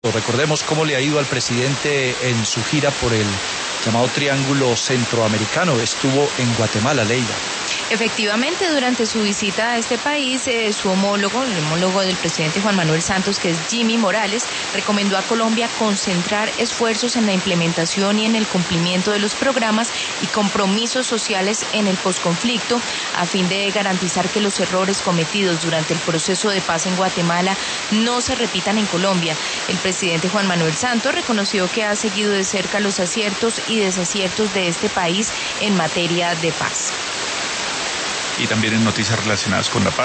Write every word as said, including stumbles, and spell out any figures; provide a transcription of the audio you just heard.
Recordemos cómo le ha ido al presidente en su gira por el llamado Triángulo Centroamericano. Estuvo en Guatemala, Leila. Efectivamente, durante su visita a este país, eh, su homólogo, el homólogo del presidente Juan Manuel Santos, que es Jimmy Morales, recomendó a Colombia concentrar esfuerzos en la implementación y en el cumplimiento de los programas y compromisos sociales en el posconflicto, a fin de garantizar que los errores cometidos durante el proceso de paz en Guatemala no se repitan en Colombia. El presidente Juan Manuel Santos reconoció que ha seguido de cerca los aciertos y desaciertos de este país en materia de paz. Y también en noticias relacionadas con la paz.